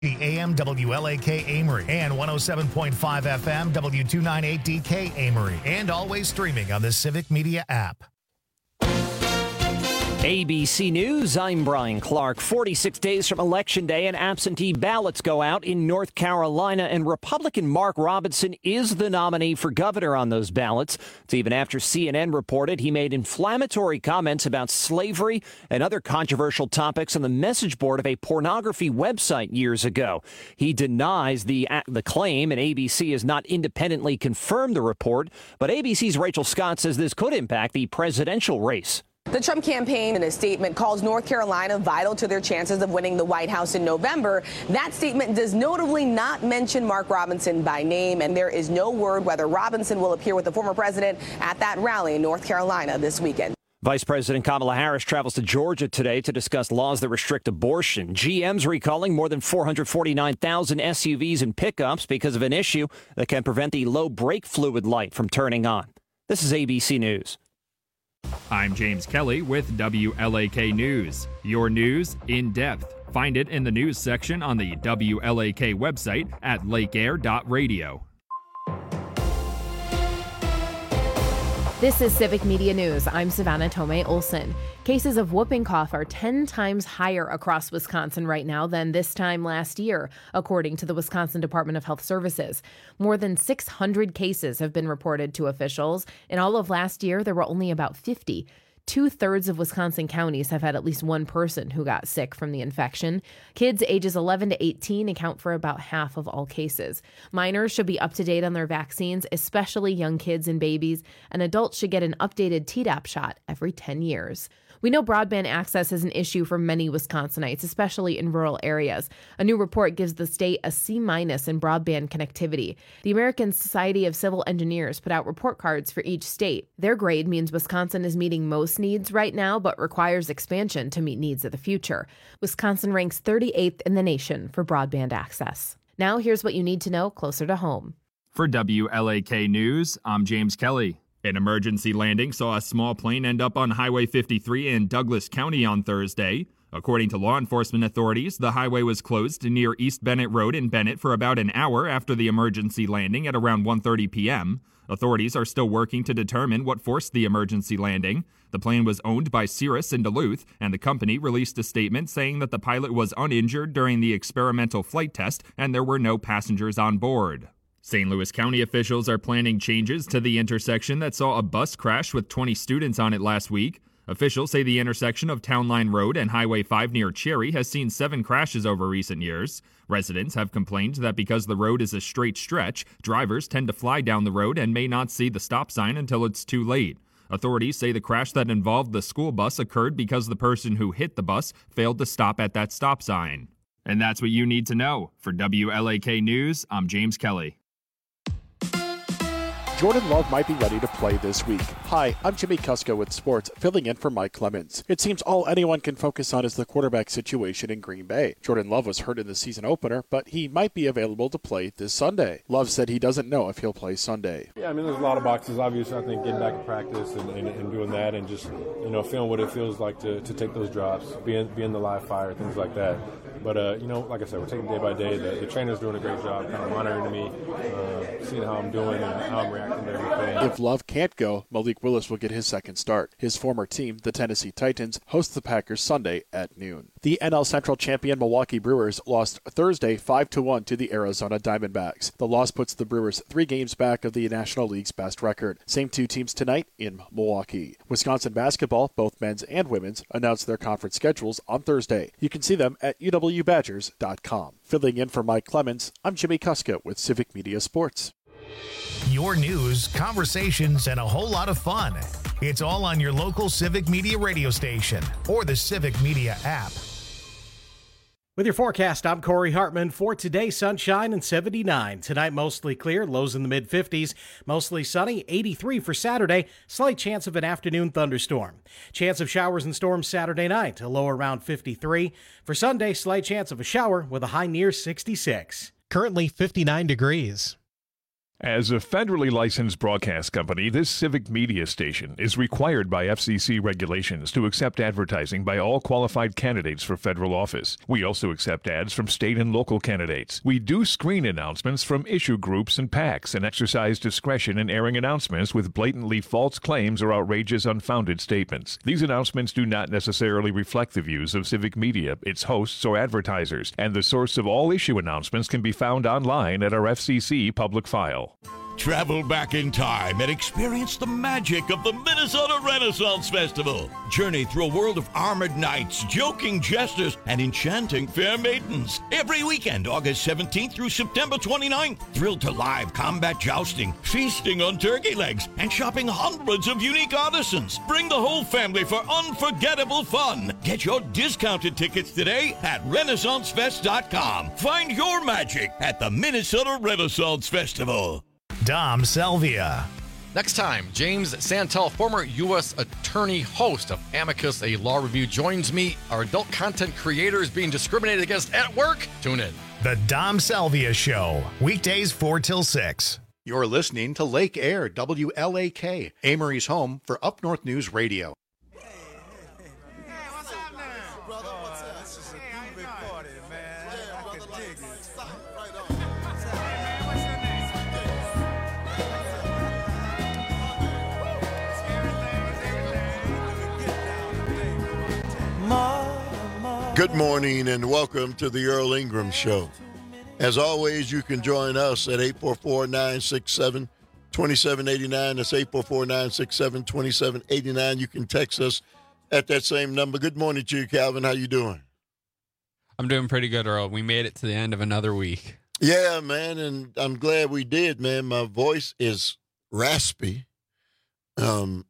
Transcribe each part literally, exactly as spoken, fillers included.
The A M W L A K Amory and one oh seven point five F M W two ninety-eight D K Amory, and always streaming on the Civic Media app. A B C News, I'm Brian Clark. forty-six days from Election Day and absentee ballots go out in North Carolina, and Republican Mark Robinson is the nominee for governor on those ballots. It's even after C N N reported he made inflammatory comments about slavery and other controversial topics on the message board of a pornography website years ago. He denies the, the claim, and A B C has not independently confirmed the report, but A B C's Rachel Scott says this could impact the presidential race. The Trump campaign, in a statement, calls North Carolina vital to their chances of winning the White House in November. That statement does notably not mention Mark Robinson by name, and there is no word whether Robinson will appear with the former president at that rally in North Carolina this weekend. Vice President Kamala Harris travels to Georgia today to discuss laws that restrict abortion. G M's recalling more than four hundred forty-nine thousand S U Vs and pickups because of an issue that can prevent the low brake fluid light from turning on. This is A B C News. I'm James Kelly with W L A K News. Your news in depth. Find it in the news section on the W L A K website at lake air dot radio. This is Civic Media News. I'm Savannah Tomei Olson. Cases of whooping cough are ten times higher across Wisconsin right now than this time last year, according to the Wisconsin Department of Health Services. More than six hundred cases have been reported to officials. In all of last year, there were only about fifty. Two-thirds of Wisconsin counties have had at least one person who got sick from the infection. Kids ages eleven to eighteen account for about half of all cases. Minors should be up to date on their vaccines, especially young kids and babies, and adults should get an updated Tdap shot every ten years. We know broadband access is an issue for many Wisconsinites, especially in rural areas. A new report gives the state a C minus in broadband connectivity. The American Society of Civil Engineers put out report cards for each state. Their grade means Wisconsin is meeting most needs right now, but requires expansion to meet needs of the future. Wisconsin ranks thirty-eighth in the nation for broadband access. Now here's what you need to know closer to home. For W L A K News, I'm James Kelly. An emergency landing saw a small plane end up on Highway fifty-three in Douglas County on Thursday. According to law enforcement authorities, the highway was closed near East Bennett Road in Bennett for about an hour after the emergency landing at around one thirty p.m. Authorities are still working to determine what forced the emergency landing. The plane was owned by Cirrus in Duluth, and the company released a statement saying that the pilot was uninjured during the experimental flight test and there were no passengers on board. Saint Louis County officials are planning changes to the intersection that saw a bus crash with twenty students on it last week. Officials say the intersection of Town Line Road and Highway five near Cherry has seen seven crashes over recent years. Residents have complained that because the road is a straight stretch, drivers tend to fly down the road and may not see the stop sign until it's too late. Authorities say the crash that involved the school bus occurred because the person who hit the bus failed to stop at that stop sign. And that's what you need to know. For W L A K News, I'm James Kelly. Jordan Love might be ready to play this week. Hi, I'm Jimmy Kusko with Sports, filling in for Mike Clemens. It seems all anyone can focus on is the quarterback situation in Green Bay. Jordan Love was hurt in the season opener, but he might be available to play this Sunday. Love said he doesn't know if he'll play Sunday. Yeah, I mean, there's a lot of boxes. Obviously, I think getting back to practice and, and, and doing that and just, you know, feeling what it feels like to, to take those drops, being, being the live fire, things like that. But, uh, you know, like I said, we're taking day by day. The, the trainer's doing a great job kind of monitoring me, uh, seeing how I'm doing and how I'm reacting to everything. If Love can't go, Malik Willis will get his second start. His former team, the Tennessee Titans, host the Packers Sunday at noon. The N L Central champion Milwaukee Brewers lost Thursday five to one to the Arizona Diamondbacks. The loss puts the Brewers three games back of the National League's best record. Same two teams tonight in Milwaukee. Wisconsin basketball, both men's and women's, announced their conference schedules on Thursday. You can see them at U W Badgers dot com. Filling in for Mike Clemens, I'm Jimmy Kuska with Civic Media Sports. Your news, conversations, and a whole lot of fun. It's all on your local Civic Media radio station or the Civic Media app. With your forecast, I'm Corey Hartman. For today, sunshine and seventy-nine. Tonight, mostly clear, lows in the mid-fifties. Mostly sunny, eighty-three for Saturday. Slight chance of an afternoon thunderstorm. Chance of showers and storms Saturday night, a low around fifty-three. For Sunday, slight chance of a shower with a high near sixty-six. Currently fifty-nine degrees. As a federally licensed broadcast company, this civic media station is required by F C C regulations to accept advertising by all qualified candidates for federal office. We also accept ads from state and local candidates. We do screen announcements from issue groups and PACs and exercise discretion in airing announcements with blatantly false claims or outrageous unfounded statements. These announcements do not necessarily reflect the views of civic media, its hosts, or advertisers, and the source of all issue announcements can be found online at our F C C public file. Travel back in time and experience the magic of the Minnesota Renaissance Festival. Journey through a world of armored knights, joking jesters, and enchanting fair maidens. Every weekend, August seventeenth through September twenty-ninth. Thrilled to live combat jousting, feasting on turkey legs, and shopping hundreds of unique artisans. Bring the whole family for unforgettable fun. Get your discounted tickets today at Renaissance Fest dot com. Find your magic at the Minnesota Renaissance Festival. Dom Salvia. Next time, James Santel, former U S attorney, host of Amicus, a law review, joins me. Are adult content creators being discriminated against at work? Tune in. The Dom Salvia Show, weekdays four till six. You're listening to Lake Air, W L A K, Amory's home for Up North News Radio. Good morning and welcome to the Earl Ingram Show. As always, you can join us at eight four four, nine six seven, two seven eight nine. That's eight four four, nine six seven, two seven eight nine. You can text us at that same number. Good morning to you, Calvin. How you doing? I'm doing pretty good, Earl. We made it to the end of another week. Yeah, man, and I'm glad we did, man. My voice is raspy. Um,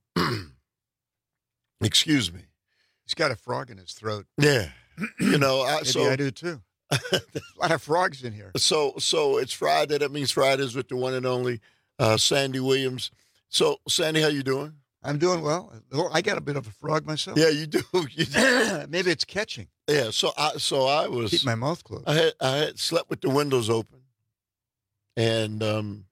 excuse me. He's got a frog in his throat. Yeah. You know, I, Maybe so I do too. A lot of frogs in here. So, so it's Friday. That means Fridays with the one and only uh, Sandy Williams. So, Sandy, how you doing? I'm doing well. I got a bit of a frog myself. Yeah, you do. You do. Maybe it's catching. Yeah. So, I so I was keep my mouth closed. I had I had slept with the windows open, and um,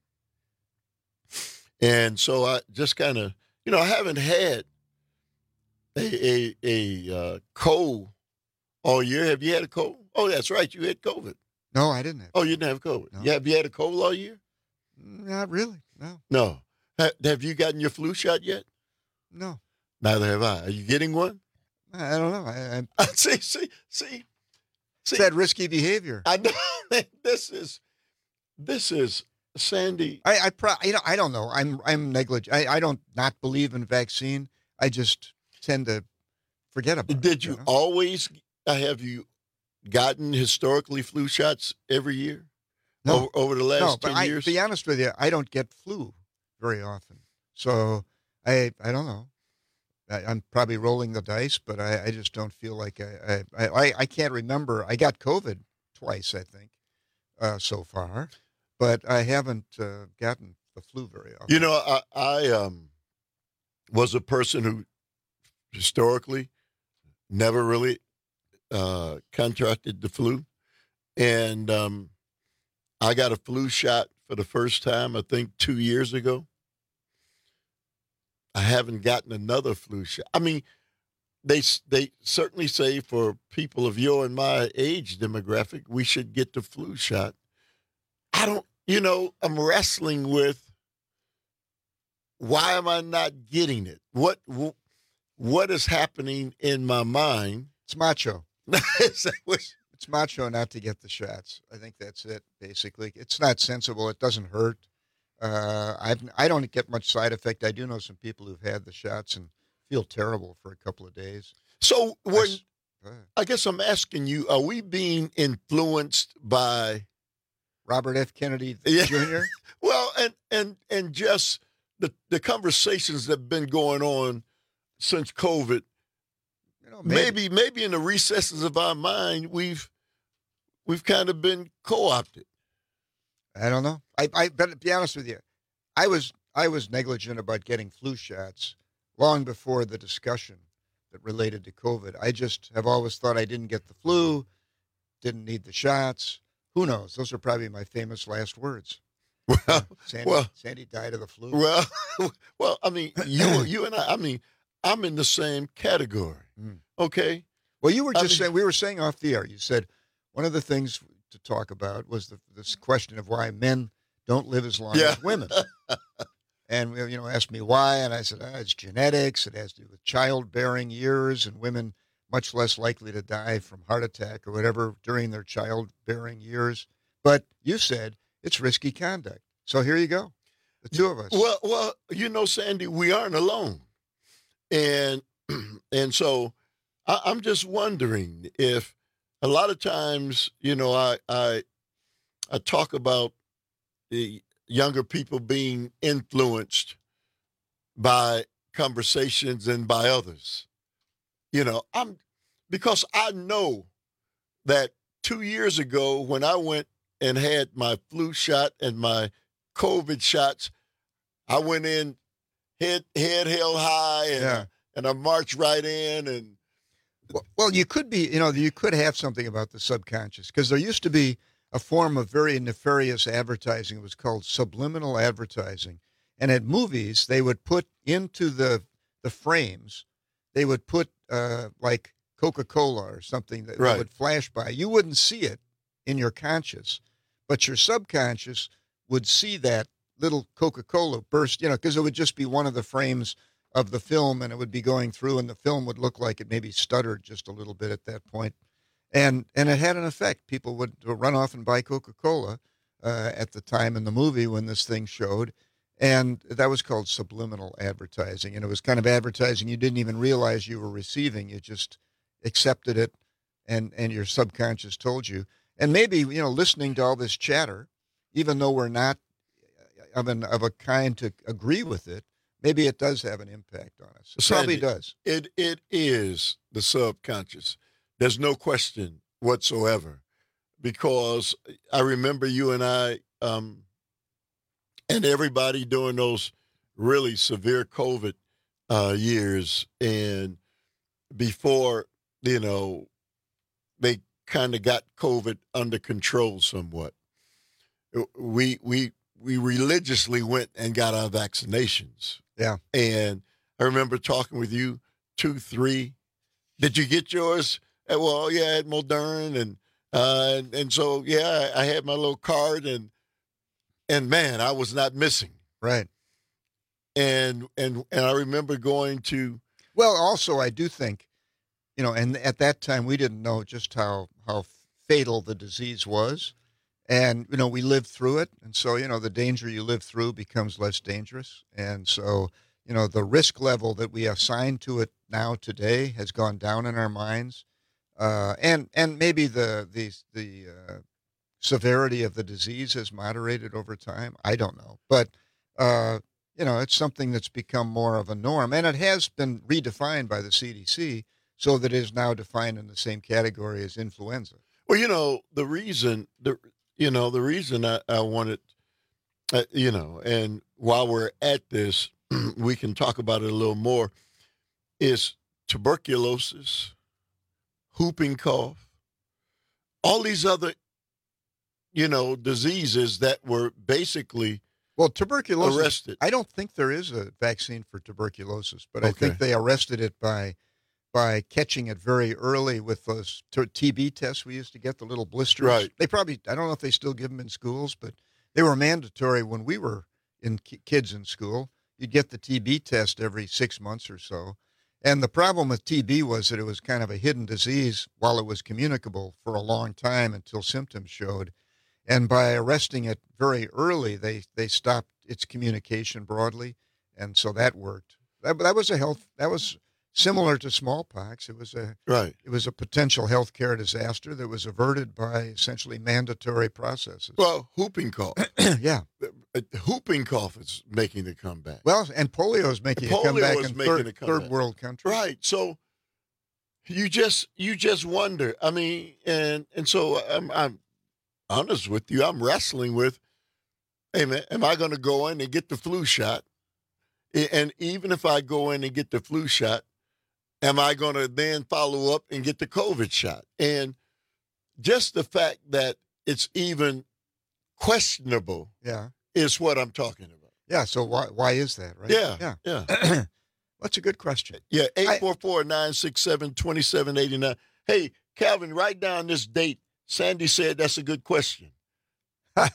and so I just kind of, you know, I haven't had a a a uh, cold all year. Have you had a cold? Oh, that's right. You had COVID. No, I didn't have. Oh, you didn't have COVID. No. Yeah, have you had a cold all year? Not really. No. No. Ha- have you gotten your flu shot yet? No. Neither have I. Are you getting one? I don't know. I, I see, see, see, see. It's that risky behavior. I know. This is, this is Sandy. I, I, pro- you know, I don't know. I'm, I'm negligent. I, I don't not believe in vaccine. I just tend to forget about it. Did you, you know? always uh, have you gotten historically flu shots every year? No. Over, over the last no, but ten I, years? To be honest with you, I don't get flu very often. So I I don't know. I, I'm probably rolling the dice, but I, I just don't feel like I I, I I can't remember. I got COVID twice, I think, uh, so far, but I haven't uh, gotten the flu very often. You know, I, I um, was a person who historically never really uh, contracted the flu. And um, I got a flu shot for the first time, I think, two years ago. I haven't gotten another flu shot. I mean, they they certainly say for people of your and my age demographic, we should get the flu shot. I don't, you know, I'm wrestling with why am I not getting it? What what is happening in my mind? It's macho. It's macho not to get the shots. I think that's it, basically. It's not sensible. It doesn't hurt. Uh, I've, I don't get much side effect. I do know some people who've had the shots and feel terrible for a couple of days. So when, I, I guess I'm asking you, are we being influenced by Robert F. Kennedy yeah. Junior? Well, and, and, and just the, the conversations that have been going on since COVID. You know, maybe. maybe maybe in the recesses of our mind, we've we've kind of been co-opted. I don't know. I, I but to be honest with you, I was I was negligent about getting flu shots long before the discussion that related to COVID. I just have always thought I didn't get the flu, didn't need the shots. Who knows? Those are probably my famous last words. Well, Sandy, well, Sandy died of the flu. Well, well, I mean, you, you and I. I mean, I'm in the same category. Mm. Okay. Well, you were I just mean, saying, we were saying off the air, you said one of the things to talk about was the, this question of why men don't live as long Yeah. as women. And, you know, asked me why, and I said, ah, it's genetics. It has to do with childbearing years, and women much less likely to die from heart attack or whatever during their childbearing years. But you said it's risky conduct. So here you go, the two of us. Well, well, you know, Sandy, we aren't alone, and and so I, I'm just wondering if a lot of times, you know, I I I talk about the younger people being influenced by conversations and by others. You know, I'm because I know that two years ago when I went and had my flu shot and my COVID shots, I went in head head held high and Yeah. and I marched right in and Well, well, you could be, you know, you could have something about the subconscious because there used to be a form of very nefarious advertising. It was called subliminal advertising. And at movies, they would put into the the frames, they would put uh, like Coca-Cola or something that, Right. that would flash by. You wouldn't see it in your conscious, but your subconscious would see that little Coca-Cola burst, you know, because it would just be one of the frames of the film, and it would be going through, and the film would look like it maybe stuttered just a little bit at that point. And and it had an effect. People would run off and buy Coca-Cola uh, at the time in the movie when this thing showed. And that was called subliminal advertising. And it was kind of advertising you didn't even realize you were receiving. You just accepted it, and, and your subconscious told you. And maybe, you know, listening to all this chatter, even though we're not of, an, of a kind to agree with it, maybe it does have an impact on us. It probably Sandy, does. It it is the subconscious. There's no question whatsoever, because I remember you and I um, and everybody during those really severe COVID uh, years, and before, you know, they kind of got COVID under control somewhat. We we we religiously went and got our vaccinations. Yeah. And I remember talking with you, two, three. Did you get yours? Uh, Well, yeah, at Moderna, and uh, and and so yeah, I I had my little card, and and man, I was not missing. Right. And and and I remember going to. Well, also, I do think, you know, and at that time we didn't know just how how fatal the disease was. And, you know, we lived through it. And so, you know, the danger you live through becomes less dangerous. And so, you know, the risk level that we assign to it now today has gone down in our minds. Uh, and and maybe the the, the uh, severity of the disease has moderated over time. I don't know. But, uh, you know, it's something that's become more of a norm. And it has been redefined by the C D C so that it is now defined in the same category as influenza. Well, you know, the reason the you know the reason I, I wanted, uh, you know, and while we're at this, we can talk about it a little more. Is tuberculosis, whooping cough, all these other, you know, diseases that were basically well tuberculosis. arrested. I don't think there is a vaccine for tuberculosis, but I Okay. think they arrested it by by catching it very early with those t- TB tests we used to get, the little blisters. Right. They probably, I don't know if they still give them in schools, but they were mandatory when we were in ki- kids in school. You'd get the T B test every six months or so. And the problem with T B was that it was kind of a hidden disease while it was communicable for a long time until symptoms showed. And by arresting it very early, they, they stopped its communication broadly. And so that worked. That, that was a health, that was similar to smallpox. It was a, Right. it was a potential healthcare disaster that was averted by essentially mandatory processes. Well, whooping cough. Yeah. Uh, Whooping cough is making a comeback. Well, and polio is making a Polio comeback is in making third, a comeback. third world countries. Right. So you just you just wonder. I mean, and and so I'm I'm honest with you. I'm wrestling with, hey man, am I going to go in and get the flu shot? A- And even if I go in and get the flu shot, am I going to then follow up and get the COVID shot? And just the fact that it's even questionable Yeah. is what I'm talking about. Yeah, so why why is that, right? Yeah, yeah. yeah. That's a good question. Yeah, eight four four, nine six seven, two seven eight nine. Hey, Calvin, write down this date. Sandy said that's a good question. Well,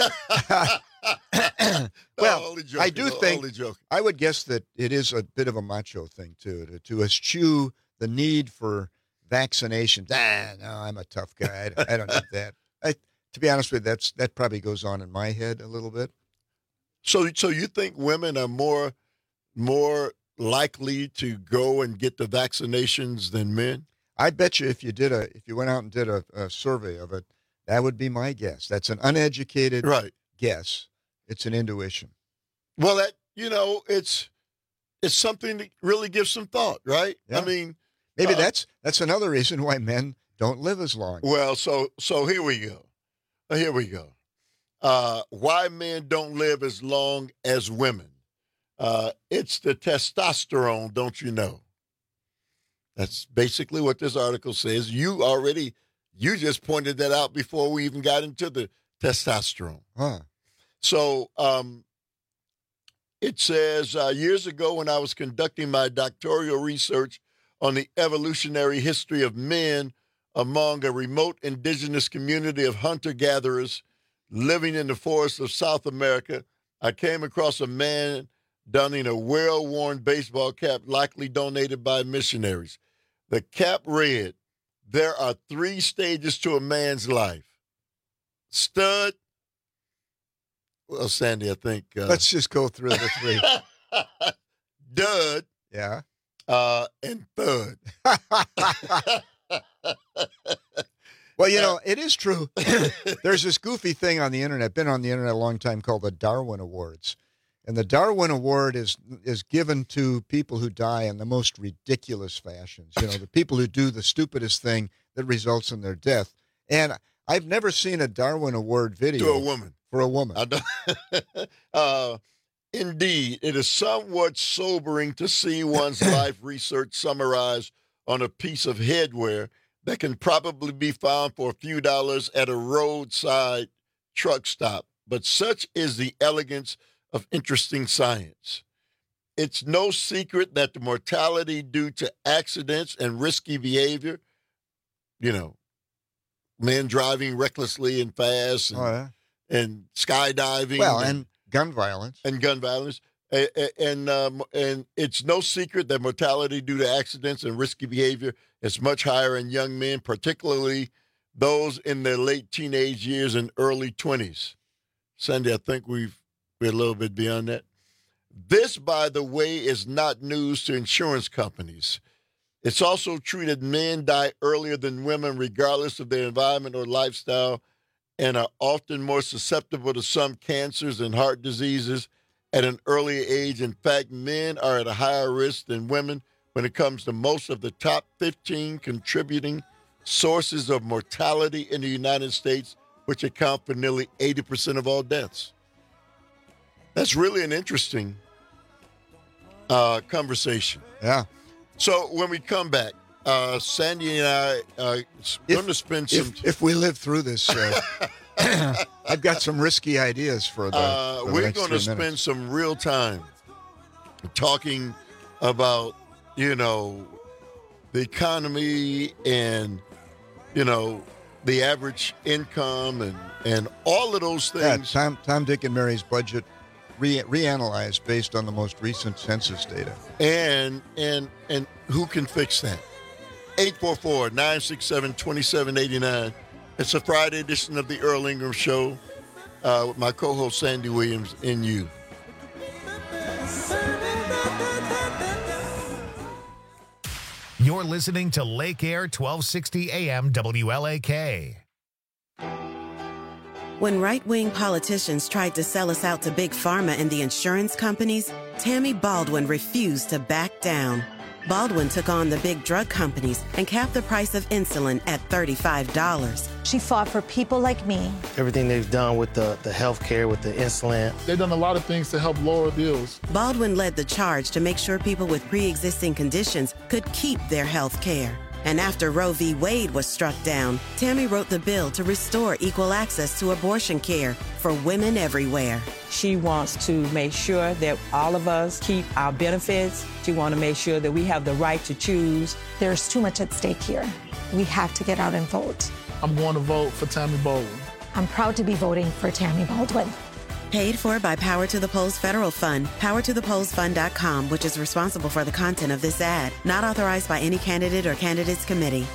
oh, joking, I do oh, think, I would guess that it is a bit of a macho thing, too, to, to eschew the need for vaccination. Ah, no, I'm a tough guy. I, I don't need that. I, to be honest with you, that's, that probably goes on in my head a little bit. So, so you think women are more, more likely to go and get the vaccinations than men? I bet you if you did a, if you went out and did a, a survey of it, that would be my guess. That's an uneducated right. guess. It's an intuition. Well, that, you know, it's it's something to really give some thought, right? Yeah. I mean, maybe uh, that's that's another reason why men don't live as long. Well, so so here we go. Here we go. Uh, why men don't live as long as women? Uh, it's the testosterone, don't you know? That's basically what this article says. You already, you just pointed that out before we even got into the testosterone. Huh. So um, it says, uh, years ago when I was conducting my doctoral research on the evolutionary history of men among a remote indigenous community of hunter-gatherers living in the forests of South America, I came across a man donning a well-worn baseball cap likely donated by missionaries. The cap read, "There are three stages to a man's life. Stud." Well, Sandy, I think. Uh, Let's just go through the three. Dud. Yeah. Uh, and thud. Well, you know, it is true. There's this goofy thing on the internet, been on the internet a long time, called the Darwin Awards. And the Darwin Award is is given to people who die in the most ridiculous fashions. You know, the people who do the stupidest thing that results in their death. And I've never seen a Darwin Award video. To a woman. For a woman. I don't, uh, indeed, it is somewhat sobering to see one's life research summarized on a piece of headwear that can probably be found for a few dollars at a roadside truck stop. But such is the elegance of interesting science. It's no secret that the mortality due to accidents and risky behavior, you know, men driving recklessly and fast and, oh, yeah. and skydiving. Well, and, and gun violence. And gun violence. And, and, um, and it's no secret that mortality due to accidents and risky behavior is much higher in young men, particularly those in their late teenage years and early twenties. Sandy, I think we've we're a little bit beyond that. This, by the way, is not news to insurance companies. It's also true that men die earlier than women, regardless of their environment or lifestyle, and are often more susceptible to some cancers and heart diseases at an earlier age. In fact, men are at a higher risk than women when it comes to most of the top fifteen contributing sources of mortality in the United States, which account for nearly eighty percent of all deaths. That's really an interesting uh, conversation. Yeah. So when we come back, uh, Sandy and I are going to spend some... If, if we live through this, uh, I've got some risky ideas for the, uh, for the we're going to spend minutes. some real time talking about, you know, the economy and, you know, the average income and, and all of those things. Yeah, Tom, Tom, Dick, and Mary's budget re- reanalyzed based on the most recent census data. And and and who can fix that? eight four four, nine six seven, two seven eight nine. It's a Friday edition of the Earl Ingram Show uh, with my co-host Sandy Williams and you. You're listening to Lake Air twelve sixty A M W L A K. When right-wing politicians tried to sell us out to Big Pharma and the insurance companies, Tammy Baldwin refused to back down. Baldwin took on the big drug companies and capped the price of insulin at thirty-five dollars. She fought for people like me. Everything they've done with the, the health care, with the insulin. They've done a lot of things to help lower bills. Baldwin led the charge to make sure people with pre-existing conditions could keep their health care. And after Roe v. Wade was struck down, Tammy wrote the bill to restore equal access to abortion care for women everywhere. She wants to make sure that all of us keep our benefits. She wants to make sure that we have the right to choose. There's too much at stake here. We have to get out and vote. I'm going to vote for Tammy Baldwin. I'm proud to be voting for Tammy Baldwin. Paid for by Power to the Polls Federal Fund, power to the polls fund dot com, which is responsible for the content of this ad. Not authorized by any candidate or candidates committee.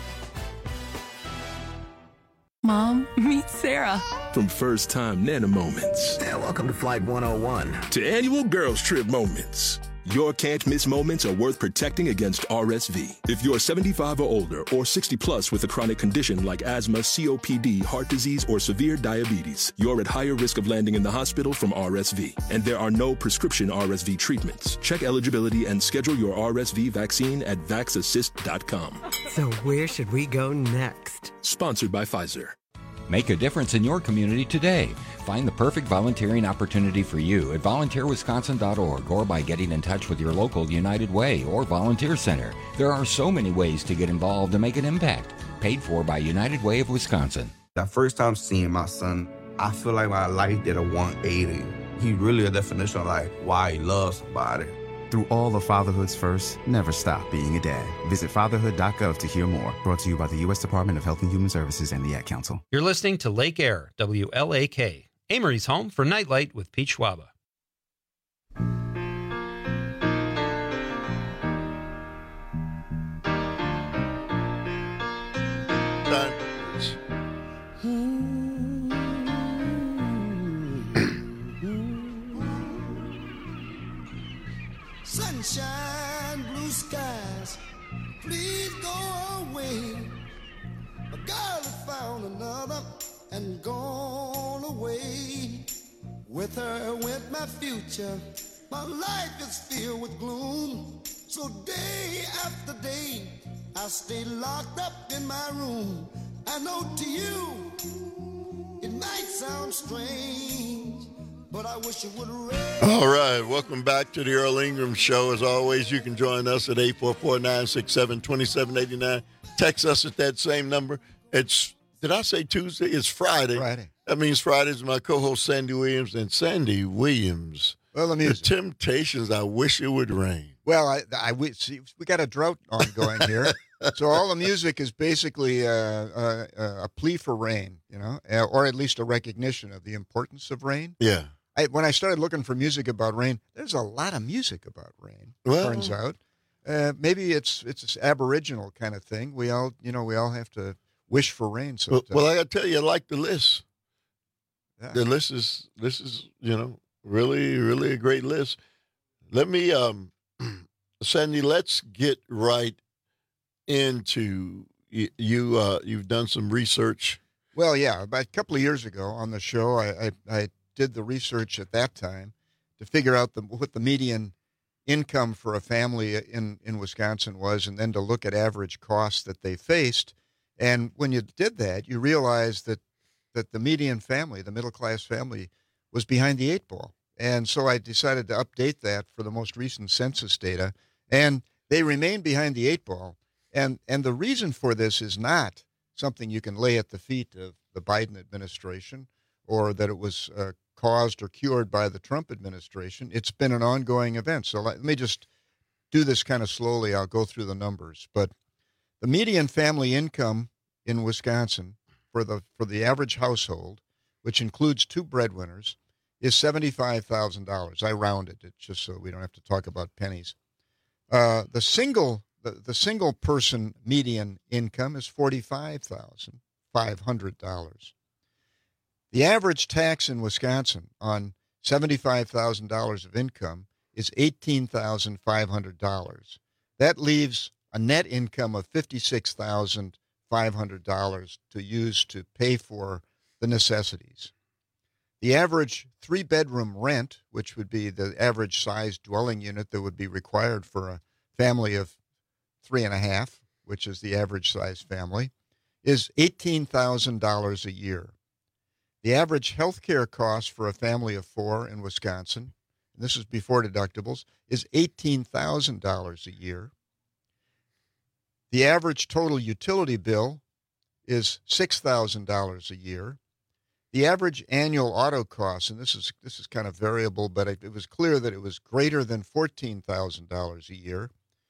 Mom, meet Sarah. From first time Nana moments. Yeah, welcome to Flight one oh one. To annual girls trip moments. Your can't miss moments are worth protecting against R S V. If you're seventy-five or older or sixty plus with a chronic condition like asthma, C O P D, heart disease, or severe diabetes, you're at higher risk of landing in the hospital from R S V. And there are no prescription R S V treatments. Check eligibility and schedule your R S V vaccine at vax assist dot com. So where should we go next? Sponsored by Pfizer. Make a difference in your community today. Find the perfect volunteering opportunity for you at volunteer wisconsin dot org or by getting in touch with your local United Way or Volunteer Center. There are so many ways to get involved and make an impact. Paid for by United Way of Wisconsin. The first time seeing my son, I feel like my life did a one eighty. He really a definition of like why he loves somebody. Through all of fatherhood's first, never stop being a dad. Visit fatherhood dot gov to hear more. Brought to you by the U S Department of Health and Human Services and the Ad Council. You're listening to Lake Air, W L A K, Amory's home for Nightlight with Pete Schwaba. Sunshine, blue skies, please go away. A girl has found another and gone away. With her went my future. My life is filled with gloom. So day after day, I stay locked up in my room. I know to you, it might sound strange, but I wish it would rain. All right, welcome back to the Earl Ingram Show. As always, you can join us at eight four four, nine six seven, two seven eight nine. Text us at that same number. It's, did I say Tuesday? It's Friday. Friday. That means Friday's my co-host Sandy Williams. And Sandy Williams, well, the music. The Temptations, I wish it would rain. Well, I, I we, see, we got a drought ongoing here. So all the music is basically uh, uh, uh, a plea for rain, you know, or at least a recognition of the importance of rain. Yeah. I, when I started looking for music about rain, there's a lot of music about rain. Well, turns out, uh, maybe it's it's this Aboriginal kind of thing. We all, you know, we all have to wish for rain. Well, well, I got to tell you, I like the list. Yeah. The list is this is you know really really a great list. Let me, um, Sandy, let's get right into you. you uh, you've done some research. Well, yeah, about a couple of years ago on the show, I. I, I did the research at that time to figure out the, what the median income for a family in, in Wisconsin was, and then to look at average costs that they faced. And when you did that, you realized that, that the median family, the middle-class family, was behind the eight ball. And so I decided to update that for the most recent census data, and they remain behind the eight ball. And, and the reason for this is not something you can lay at the feet of the Biden administration or that it was uh, caused or cured by the Trump administration. It's been an ongoing event. So let me just do this kind of slowly. I'll go through the numbers. But the median family income in Wisconsin for the for the average household, which includes two breadwinners, is seventy-five thousand dollars. I rounded it just so we don't have to talk about pennies. Uh, the single the, the single person median income is forty-five thousand five hundred dollars. The average tax in Wisconsin on seventy-five thousand dollars of income is eighteen thousand five hundred dollars. That leaves a net income of fifty-six thousand five hundred dollars to use to pay for the necessities. The average three-bedroom rent, which would be the average size dwelling unit that would be required for a family of three and a half, which is the average size family, is eighteen thousand dollars a year. The average health care cost for a family of four in Wisconsin, and this is before deductibles, is eighteen thousand dollars a year. The average total utility bill is six thousand dollars a year. The average annual auto cost, and this is this is kind of variable, but it, it was clear that it was greater than fourteen thousand dollars a year.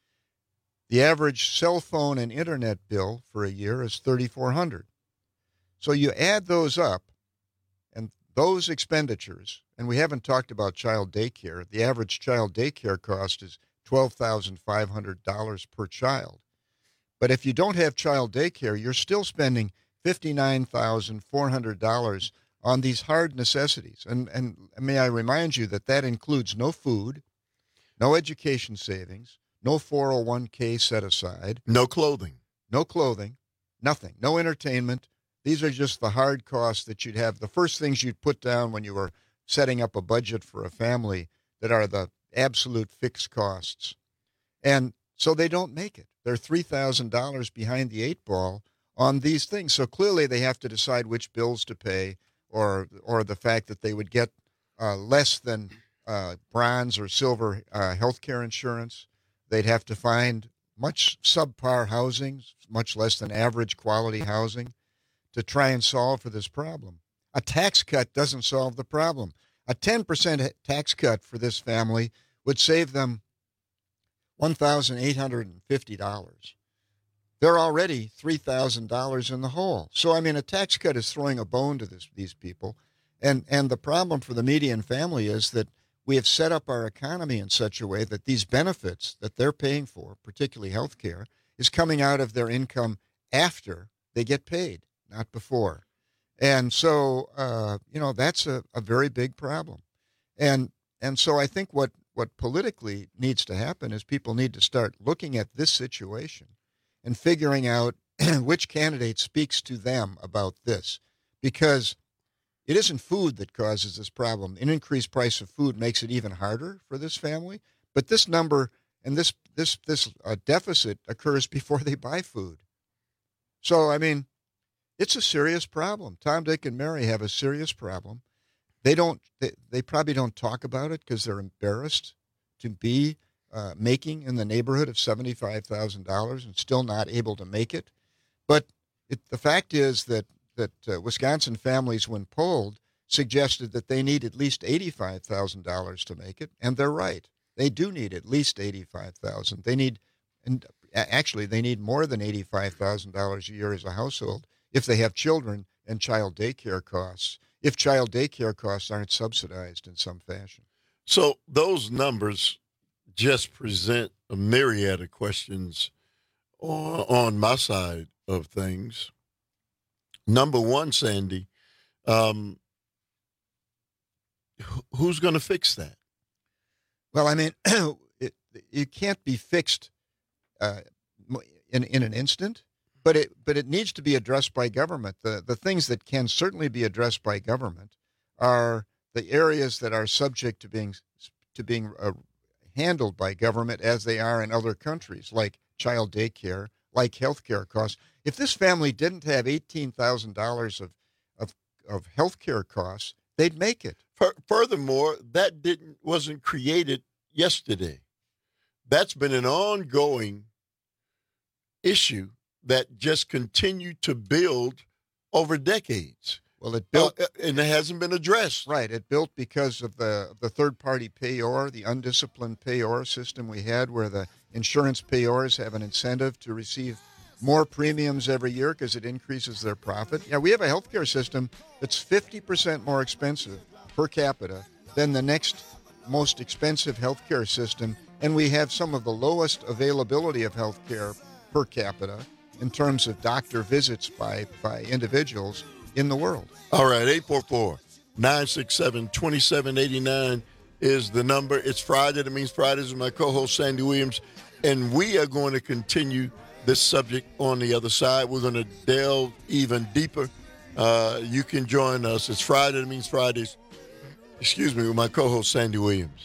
The average cell phone and internet bill for a year is three thousand four hundred dollars. So you add those up, and those expenditures, and we haven't talked about child daycare. The average child daycare cost is twelve thousand five hundred dollars per child. But if you don't have child daycare, you're still spending fifty-nine thousand four hundred dollars on these hard necessities. And, and may I remind you that that includes no food, no education savings, no four oh one k set aside. No clothing. No clothing, nothing, no entertainment. These are just the hard costs that you'd have, the first things you'd put down when you were setting up a budget for a family that are the absolute fixed costs. And so they don't make it. They're three thousand dollars behind the eight ball on these things. So clearly they have to decide which bills to pay, or or the fact that they would get uh, less than uh, bronze or silver uh, health care insurance. They'd have to find much subpar housing, much less than average quality housing, to try and solve for this problem. A tax cut doesn't solve the problem. A ten percent tax cut for this family would save them one thousand eight hundred fifty dollars. They're already three thousand dollars in the hole. So, I mean, a tax cut is throwing a bone to this, these people. And, and the problem for the median family is that we have set up our economy in such a way that these benefits that they're paying for, particularly health care, is coming out of their income after they get paid, not before. And so, uh, you know, that's a, a very big problem. And and so I think what, what politically needs to happen is people need to start looking at this situation and figuring out which candidate speaks to them about this. Because it isn't food that causes this problem. An increased price of food makes it even harder for this family. But this number and this this this uh, deficit occurs before they buy food. So, I mean, it's a serious problem. Tom, Dick, and Mary have a serious problem. They don't. They, they probably don't talk about it because they're embarrassed to be uh, making in the neighborhood of seventy-five thousand dollars and still not able to make it. But it, the fact is that that uh, Wisconsin families, when polled, suggested that they need at least eighty-five thousand dollars to make it, and they're right. They do need at least eighty-five thousand dollars. They need, and actually, they need more than eighty-five thousand dollars a year as a household if they have children and child daycare costs, if child daycare costs aren't subsidized in some fashion. So those numbers just present a myriad of questions on, on my side of things. Number one, Sandy, um, who's going to fix that? Well, I mean, it, it can't be fixed uh, in in an instant, but it but it needs to be addressed by government. The the things that can certainly be addressed by government are the areas that are subject to being to being uh, handled by government as they are in other countries, like child daycare, like health care costs. If this family didn't have eighteen thousand dollars of, of, of health care costs, they'd make it. Furthermore, that didn't wasn't created yesterday. That's been an ongoing issue that just continued to build over decades. Well, it built, uh, and it hasn't been addressed. Right. It built because of the, the third-party payor, the undisciplined payor system we had, where the insurance payors have an incentive to receive more premiums every year because it increases their profit. Yeah, we have a healthcare system that's fifty percent more expensive per capita than the next most expensive healthcare system, and we have some of the lowest availability of healthcare per capita in terms of doctor visits by, by individuals in the world. All right, eight four four, nine six seven, two seven eight nine is the number. It's Friday. That means Fridays with my co-host Sandy Williams, and we are going to continue this subject on the other side. We're going to delve even deeper. Uh, you can join us. It's Friday. That means Fridays. Excuse me, with my co-host Sandy Williams.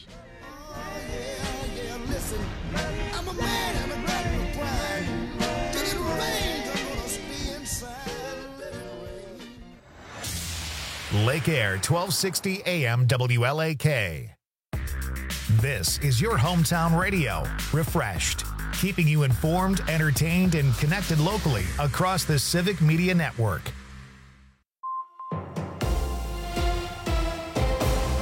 Lake Air, twelve sixty A M W L A K. This is your hometown radio, refreshed, keeping you informed, entertained, and connected locally across the Civic Media Network.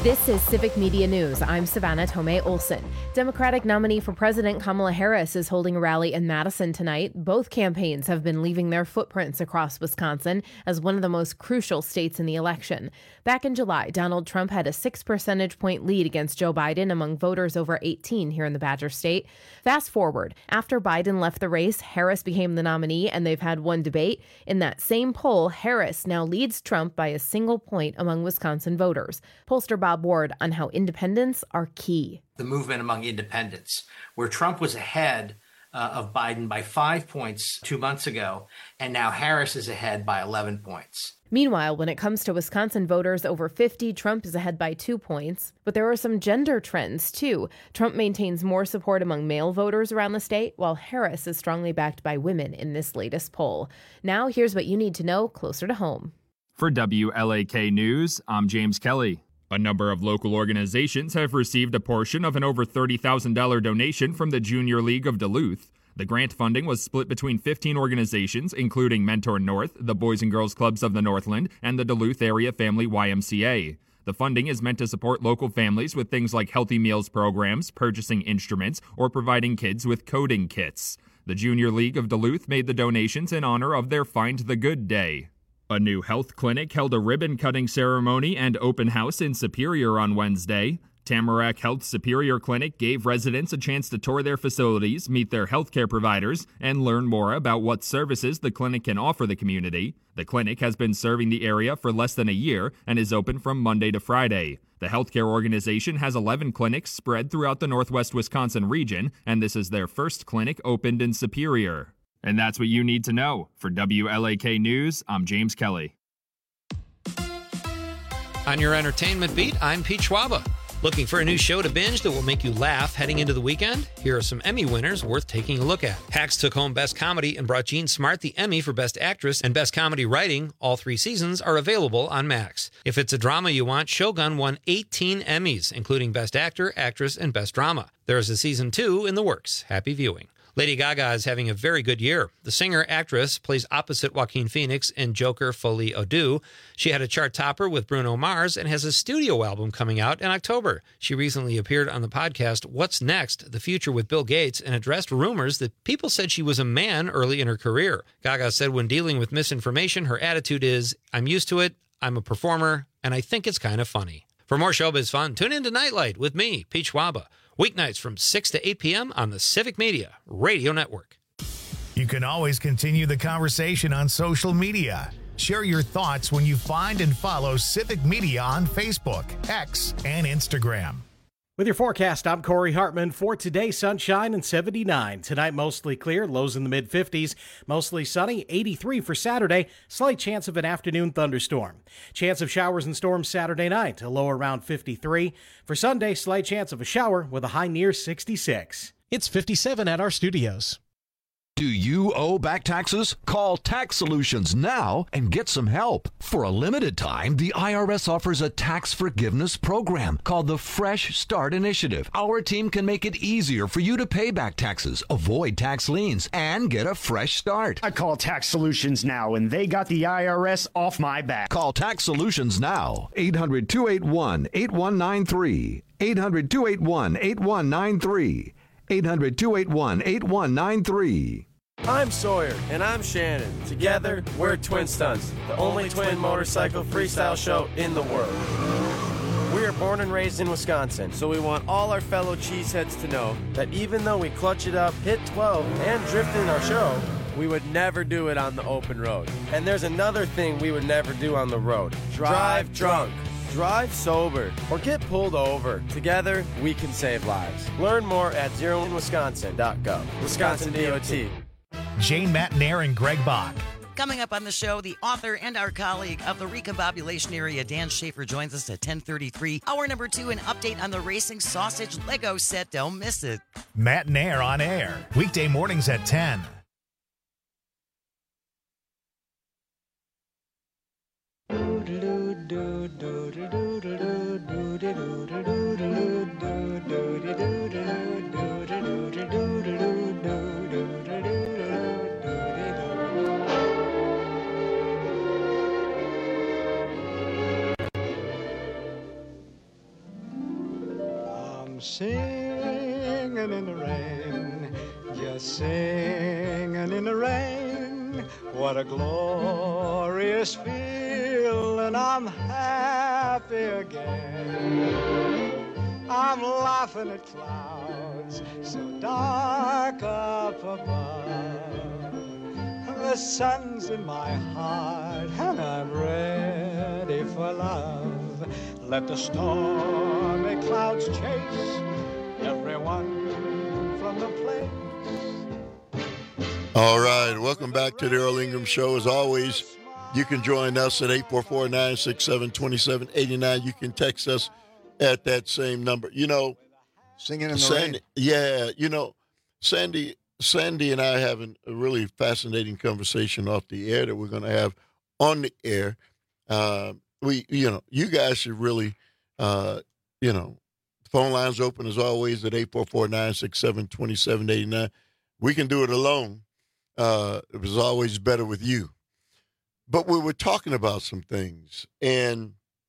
This is Civic Media News. I'm Savannah Tomei Olson. Democratic nominee for President Kamala Harris is holding a rally in Madison tonight. Both campaigns have been leaving their footprints across Wisconsin as one of the most crucial states in the election. Back in July, Donald Trump had a six percentage point lead against Joe Biden among voters over eighteen here in the Badger State. Fast forward, after Biden left the race, Harris became the nominee, and they've had one debate. In that same poll, Harris now leads Trump by a single point among Wisconsin voters. Pollster Bob Ward on how independents are key. The movement among independents, where Trump was ahead uh, of Biden by five points two months ago, and now Harris is ahead by eleven points. Meanwhile, when it comes to Wisconsin voters over fifty, Trump is ahead by two points. But there are some gender trends, too. Trump maintains more support among male voters around the state, while Harris is strongly backed by women in this latest poll. Now, here's what you need to know closer to home. For W L A K News, I'm James Kelly. A number of local organizations have received a portion of an over thirty thousand dollars donation from the Junior League of Duluth. The grant funding was split between fifteen organizations, including Mentor North, the Boys and Girls Clubs of the Northland, and the Duluth Area Family Y M C A. The funding is meant to support local families with things like healthy meals programs, purchasing instruments, or providing kids with coding kits. The Junior League of Duluth made the donations in honor of their Find the Good Day. A new health clinic held a ribbon-cutting ceremony and open house in Superior on Wednesday. Tamarack Health Superior Clinic gave residents a chance to tour their facilities, meet their healthcare providers, and learn more about what services the clinic can offer the community. The clinic has been serving the area for less than a year and is open from Monday to Friday. The healthcare organization has eleven clinics spread throughout the Northwest Wisconsin region, and this is their first clinic opened in Superior. And that's what you need to know. For W L A K News, I'm James Kelly. On your entertainment beat, I'm Pete Schwaba. Looking for a new show to binge that will make you laugh heading into the weekend? Here are some Emmy winners worth taking a look at. Hacks took home Best Comedy and brought Jean Smart the Emmy for Best Actress and Best Comedy Writing. All three seasons are available on Max. If it's a drama you want, Shogun won eighteen Emmys, including Best Actor, Actress, and Best Drama. There is a season two in the works. Happy viewing. Lady Gaga is having a very good year. The singer-actress plays opposite Joaquin Phoenix in Joker Folie à Deux. She had a chart topper with Bruno Mars and has a studio album coming out in October. She recently appeared on the podcast What's Next? The Future with Bill Gates and addressed rumors that people said she was a man early in her career. Gaga said when dealing with misinformation, her attitude is, I'm used to it, I'm a performer, and I think it's kind of funny. For more showbiz fun, tune in to Nightlight with me, Pete Schwaba. Weeknights from six to eight p.m. on the Civic Media Radio Network. You can always continue the conversation on social media. Share your thoughts when you find and follow Civic Media on Facebook, X, and Instagram. With your forecast, I'm Corey Hartman. For today, sunshine and seventy-nine. Tonight, mostly clear, lows in the mid-fifties. Mostly sunny, eighty-three for Saturday. Slight chance of an afternoon thunderstorm. Chance of showers and storms Saturday night, a low around fifty-three. For Sunday, slight chance of a shower with a high near sixty-six. It's fifty-seven at our studios. Do you owe back taxes? Call Tax Solutions now and get some help. For a limited time, the I R S offers a tax forgiveness program called the Fresh Start Initiative. Our team can make it easier for you to pay back taxes, avoid tax liens, and get a fresh start. I call Tax Solutions now, and they got the I R S off my back. Call Tax Solutions now. eight hundred, two eight one, eight one nine three. eight hundred, two eight one, eight one nine three. eight hundred, two eight one, eight one nine three. I'm Sawyer. And I'm Shannon. Together, we're Twin Stunts, the only twin motorcycle freestyle show in the world. We are born and raised in Wisconsin, so we want all our fellow cheeseheads to know that even though we clutch it up, hit twelve, and drift in our show, we would never do it on the open road. And there's another thing we would never do on the road. Drive drunk. Drive sober or get pulled over. Together, we can save lives. Learn more at zero in wisconsin dot gov. Wisconsin D O T. Jane Matnair and Greg Bach. Coming up on the show, the author and our colleague of the recombobulation area, Dan Schaefer, joins us at ten thirty-three. Hour number two, an update on the Racing Sausage Lego set. Don't miss it. Matnair on air, weekday mornings at ten. I'm singing in the rain, just singing in the rain. What a glorious feeling, I'm happy again. I'm laughing at clouds so dark up above. The sun's in my heart and I'm ready for love. Let the stormy clouds chase everyone from the place. All right, welcome back to the Earl Ingram Show. As always, you can join us at eight four four, nine six seven, two seven eight nine. You can text us at that same number. You know, singing in the Sandy, rain. Yeah, you know, Sandy, Sandy and I having a really fascinating conversation off the air that we're going to have on the air. Uh, we, you know, you guys should really, uh, you know, phone lines open as always at eight four four, nine six seven, two seven eight nine. We can do it alone. Uh, it was always better with you. But we were talking about some things. And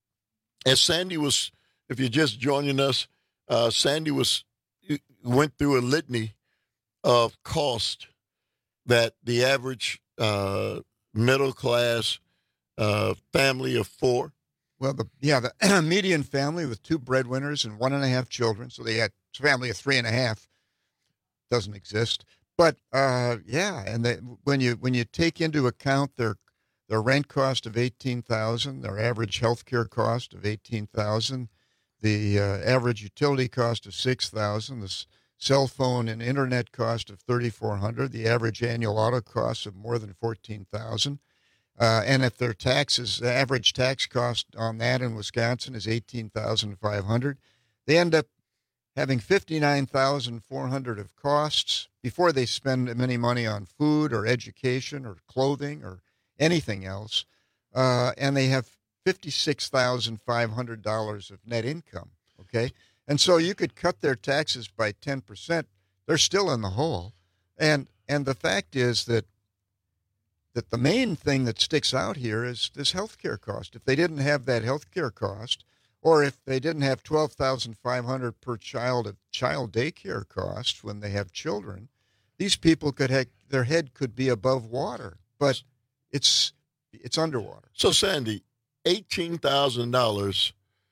as Sandy was, if you're just joining us, uh, Sandy was went through a litany of cost that the average uh, middle-class uh, family of four. Well, the yeah, the median family with two breadwinners and one and a half children, so they had a family of three and a half, doesn't exist. But uh, yeah, and they, when you when you take into account their their rent cost of eighteen thousand, their average health care cost of eighteen thousand, the uh, average utility cost of six thousand, the s- cell phone and internet cost of thirty-four hundred, the average annual auto cost of more than fourteen thousand. Uh, and if their taxes, the average tax cost on that in Wisconsin is eighteen thousand five hundred, they end up having fifty-nine thousand four hundred of costs before they spend any money on food or education or clothing or anything else. Uh, and they have fifty-six thousand five hundred dollars of net income. Okay. And so you could cut their taxes by ten percent. They're still in the hole. And, and the fact is that that the main thing that sticks out here is this health care cost. If they didn't have that health care cost, or if they didn't have twelve thousand five hundred dollars per child of child daycare costs when they have children, these people could have, their head could be above water, but it's it's underwater. So, Sandy, eighteen thousand dollars,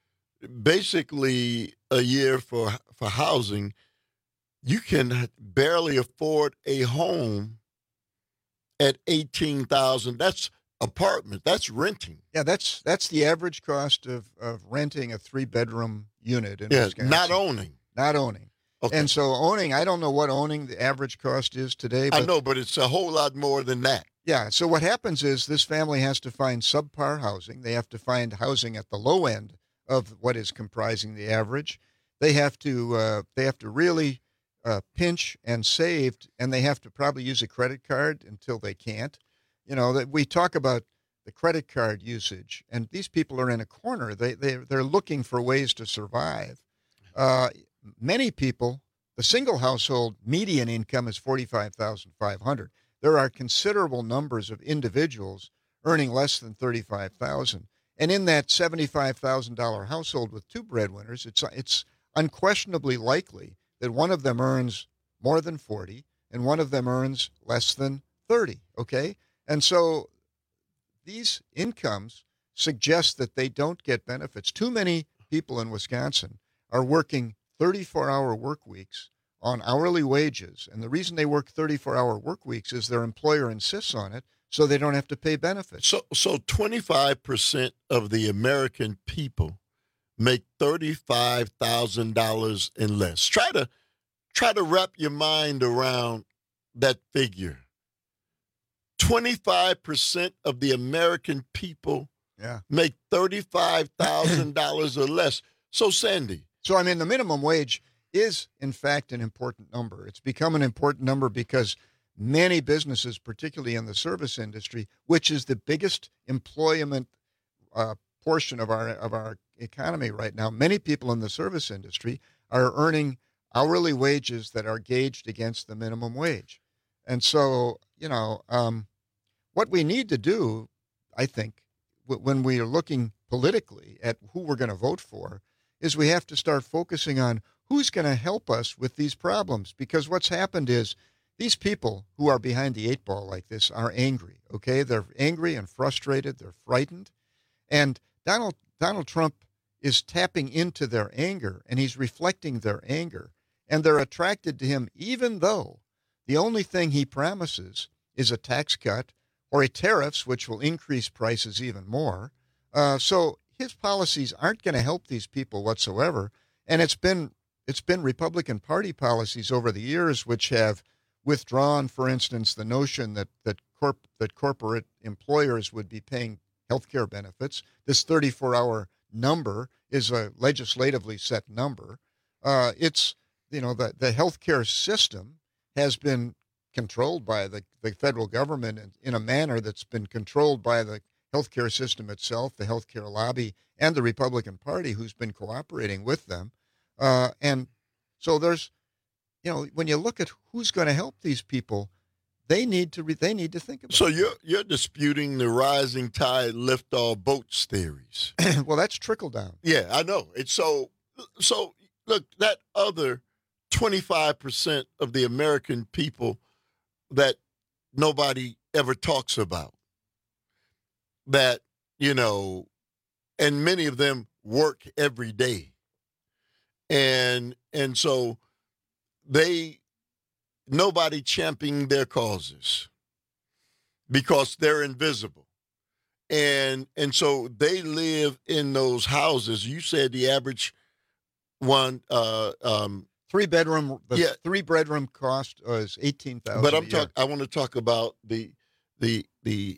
basically a year for for housing, you can barely afford a home at eighteen thousand dollars. That's apartment. That's renting. Yeah, that's that's the average cost of, of renting a three-bedroom unit in yeah, Wisconsin. Not owning. Not owning. Okay. And so owning, I don't know what owning the average cost is today. But I know, but it's a whole lot more than that. Yeah, so what happens is this family has to find subpar housing. They have to find housing at the low end of what is comprising the average. They have to uh, they have to really uh, pinch and save, and they have to probably use a credit card until they can't. You know, that we talk about the credit card usage, and these people are in a corner. They they they're looking for ways to survive. Uh, many people, the single household median income is forty-five thousand five hundred. There are considerable numbers of individuals earning less than thirty-five thousand. And in that seventy-five thousand dollars household with two breadwinners, it's it's unquestionably likely that one of them earns more than forty and one of them earns less than thirty, okay? And so these incomes suggest that they don't get benefits. Too many people in Wisconsin are working thirty-four hour work weeks on hourly wages. And the reason they work thirty-four hour work weeks is their employer insists on it, so they don't have to pay benefits. So so twenty-five percent of the American people make thirty-five thousand dollars and less. Try to try to wrap your mind around that figure. twenty-five percent of the American people yeah. make thirty-five thousand dollars or less. So, Sandy. So, I mean, the minimum wage is, in fact, an important number. It's become an important number because many businesses, particularly in the service industry, which is the biggest employment uh, portion of our of our economy right now, many people in the service industry are earning hourly wages that are gauged against the minimum wage. And so, you know, um, what we need to do, I think, w- when we are looking politically at who we're going to vote for, is we have to start focusing on who's going to help us with these problems? Because what's happened is these people who are behind the eight ball like this are angry, okay? They're angry and frustrated. They're frightened. And Donald Donald Trump is tapping into their anger, and he's reflecting their anger. And they're attracted to him even though the only thing he promises is a tax cut or a tariffs, which will increase prices even more. Uh, so his policies aren't going to help these people whatsoever. And it's been it's been Republican Party policies over the years which have withdrawn, for instance, the notion that that corp that corporate employers would be paying health care benefits. This thirty-four hour number is a legislatively set number. Uh, it's, you know, the, the health care system has been controlled by the, the federal government in, in a manner that's been controlled by the healthcare system itself, the healthcare lobby, and the Republican Party, who's been cooperating with them. Uh, and so there's, you know, when you look at who's going to help these people, they need to re- they need to think about. So it. you're you're disputing the rising tide lift all boats theories. Well, that's trickle down. Yeah, I know. It's so so. Look, that other twenty-five percent of the American people that nobody ever talks about, that, you know, and many of them work every day. And and so they, nobody championing their causes because they're invisible. And and so they live in those houses. You said the average one, uh, um, three bedroom, the yeah. three bedroom cost is eighteen thousand. But I'm talking. I want to talk about the the the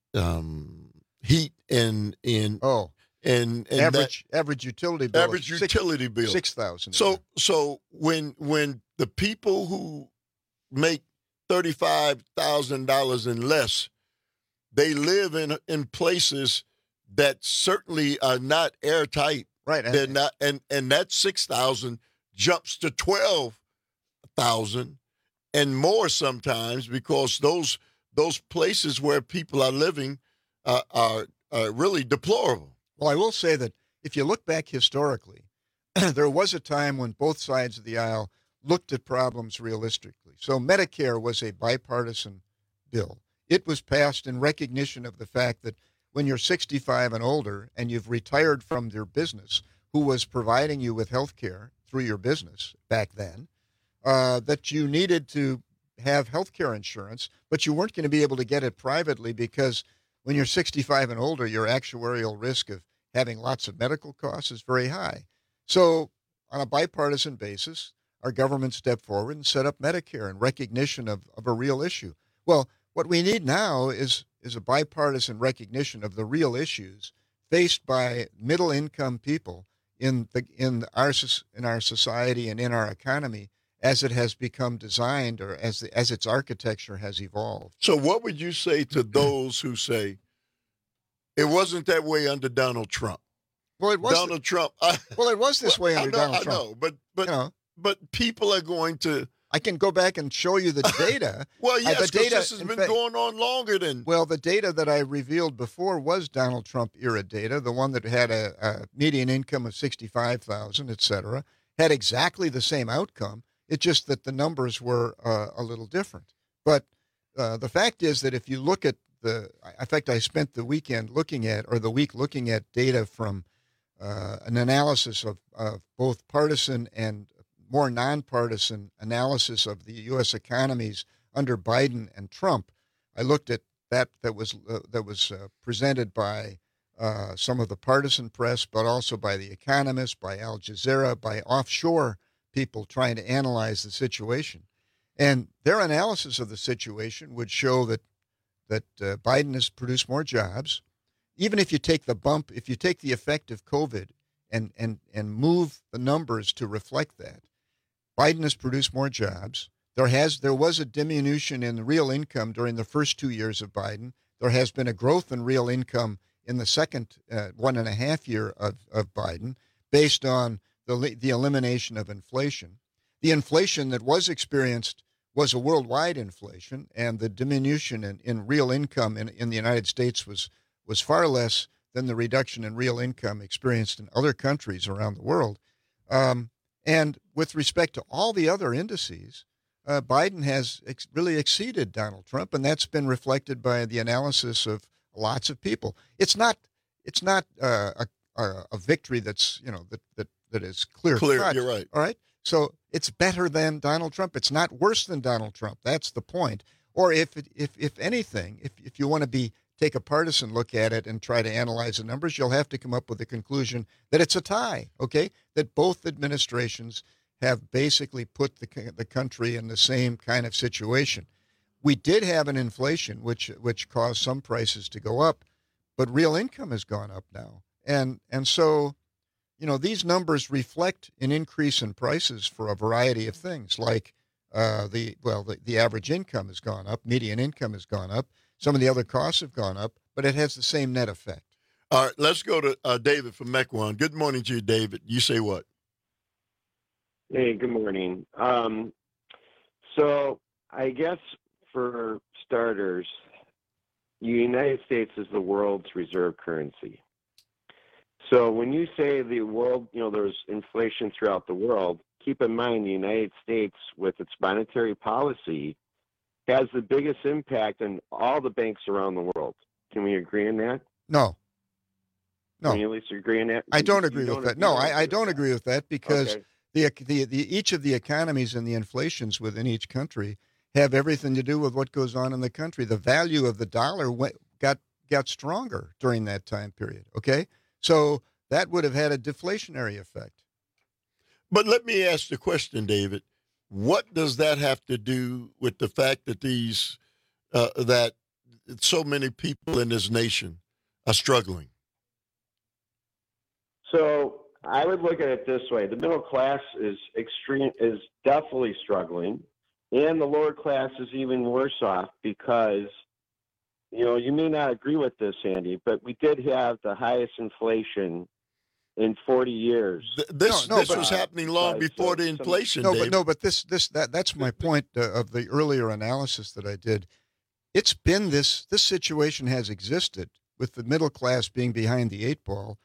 um, heat and in oh and, and average that, average utility bill. Average six, utility bill six thousand. So so when when the people who make thirty five thousand dollars and less, they live in in places that certainly are not airtight. Right. They're not, and and that six thousand jumps to twelve thousand and more sometimes, because those those places where people are living uh, are are really deplorable. Well, I will say that if you look back historically, there was a time when both sides of the aisle looked at problems realistically. So Medicare was a bipartisan bill. It was passed in recognition of the fact that when you're sixty-five and older and you've retired from your business, who was providing you with health care through your business back then, uh, that you needed to have health care insurance, but you weren't going to be able to get it privately because when you're sixty-five and older, your actuarial risk of having lots of medical costs is very high. So on a bipartisan basis, our government stepped forward and set up Medicare in recognition of, of a real issue. Well, what we need now is is a bipartisan recognition of the real issues faced by middle-income people in the in our in our society and in our economy as it has become designed, or as the, as its architecture has evolved. So, what would you say to those who say it wasn't that way under Donald Trump? Well, it was Donald Trump. I, well, it was this way under I know, Donald Trump. I know, but but you know, but people are going to. I can go back and show you the data. Well, yes, uh, the data, this has been fact, going on longer than... Well, the data that I revealed before was Donald Trump era data, the one that had a, a median income of sixty-five thousand dollars, et cetera, had exactly the same outcome. It's just that the numbers were uh, a little different. But uh, the fact is that if you look at the... In fact, I spent the weekend looking at, or the week looking at data from uh, an analysis of, of both partisan and more nonpartisan analysis of the U S economies under Biden and Trump. I looked at that that was uh, that was uh, presented by uh, some of the partisan press, but also by The Economist, by Al Jazeera, by offshore people trying to analyze the situation. And their analysis of the situation would show that that uh, Biden has produced more jobs. Even if you take the bump, if you take the effect of COVID and and and move the numbers to reflect that, Biden has produced more jobs. There has there was a diminution in real income during the first two years of Biden. There has been a growth in real income in the second uh, one and a half year of, of Biden, based on the the elimination of inflation. The inflation that was experienced was a worldwide inflation, and the diminution in, in real income in, in the United States was was far less than the reduction in real income experienced in other countries around the world. Um, And with respect to all the other indices, uh, Biden has ex- really exceeded Donald Trump, and that's been reflected by the analysis of lots of people. It's not it's not uh, a, a a victory that's you know that that that is clear. Clear, cut. you're right. All right, so it's better than Donald Trump. It's not worse than Donald Trump. That's the point. Or if it, if if anything, if if you want to be take a partisan look at it and try to analyze the numbers, you'll have to come up with the conclusion that it's a tie. Okay, that both administrations have basically put the the country in the same kind of situation. We did have an inflation which which caused some prices to go up, but real income has gone up now, and and so, you know, these numbers reflect an increase in prices for a variety of things, like uh, the well, the, the average income has gone up, median income has gone up, some of the other costs have gone up, but it has the same net effect. All right, let's go to uh, David from Mequon. Good morning to you, David. You say what? Hey, good morning. Um, so I guess for starters, the United States is the world's reserve currency. So when you say the world, you know, there's inflation throughout the world, keep in mind the United States, with its monetary policy, has the biggest impact on all the banks around the world. Can we agree on that? No. No. Can you at least agree on that? I don't You agree don't with that. agree No, on I, I don't agree with that because Okay. the, the the each of the economies and the inflations within each country have everything to do with what goes on in the country. The value of the dollar went, got got stronger during that time period. Okay, so that would have had a deflationary effect. But let me ask the question, David. What does that have to do with the fact that these uh, that so many people in this nation are struggling? So I would look at it this way: the middle class is extreme, is definitely struggling, and the lower class is even worse off because, you know, you may not agree with this, Andy, but we did have the highest inflation in forty years. Th- this No, no, this but- was happening long before the inflation. No, David. but no, but this this that that's my point uh, of the earlier analysis that I did. It's been this this situation has existed with the middle class being behind the eight ball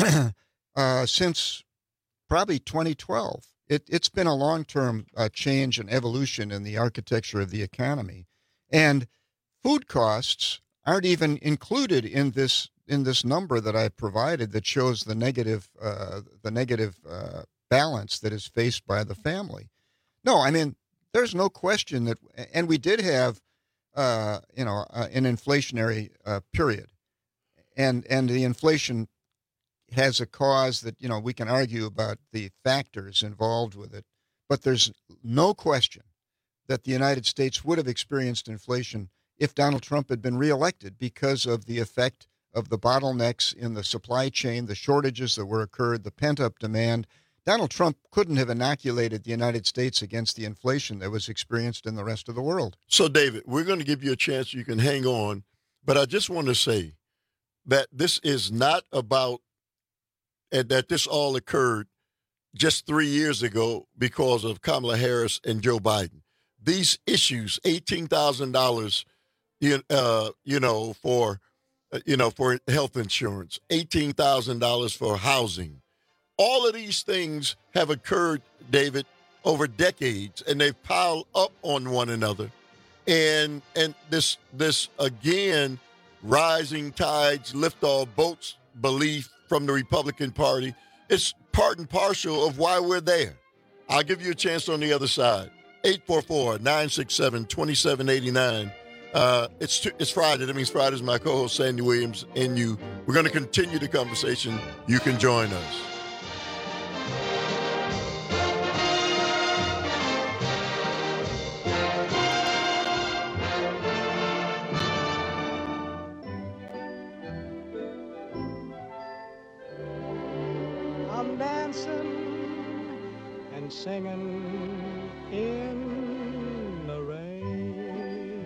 uh, since probably twenty twelve. It it's been a long term uh, change and evolution in the architecture of the economy, and food costs aren't even included in this in this number that I provided that shows the negative uh, the negative uh, balance that is faced by the family. No, I mean, there's no question that, and we did have, uh, you know, uh, an inflationary uh, period, and and the inflation has a cause that, you know, we can argue about the factors involved with it, but there's no question that the United States would have experienced inflation if Donald Trump had been reelected because of the effect of the bottlenecks in the supply chain, the shortages that were occurred, the pent-up demand. Donald Trump couldn't have inoculated the United States against the inflation that was experienced in the rest of the world. So, David, we're going to give you a chance. You can hang on. But I just want to say that this is not about, and that this all occurred just three years ago because of Kamala Harris and Joe Biden. These issues, eighteen thousand dollars, you, uh, you know, for uh, you know, for health insurance, eighteen thousand dollars for housing. All of these things have occurred, David, over decades, and they've piled up on one another. And and this this again, rising tides lift all boats belief from the Republican Party. It's part and parcel of why we're there. I'll give you a chance on the other side. eight four four, nine six seven, two seven eight nine. Uh, it's it's Friday. That means Friday's my co-host, Sandy Williams, and you. We're going to continue the conversation. You can join us. I'm dancing and singing in the rain.